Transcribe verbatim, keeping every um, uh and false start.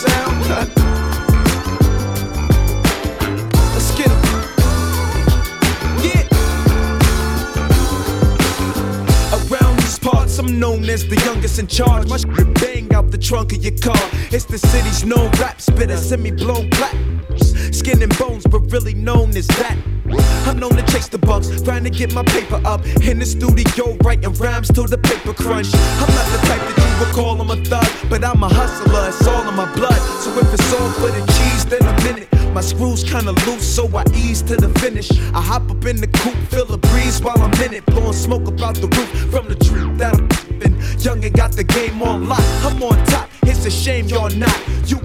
around. Let's get 'em. Yeah. Around these parts, I'm known as the youngest in charge. My shit bang out the trunk of your car. It's the city's known rap spitter, semi-blown clap. Skin and bones, but really known as that. I'm known to chase the bucks, trying to get my paper up. In the studio, writing rhymes till the paper crunch. I'm not the type that you would call I'm a thug, but I'm a hustler, it's all in my blood. So if it's all for the cheese, then I'm in it. My screws kinda loose, so I ease to the finish. I hop up in the coupe, feel the breeze while I'm in it. Blowing smoke about the roof from the tree that I'm in. Young and got the game on lock, I'm on top. It's a shame you're not. You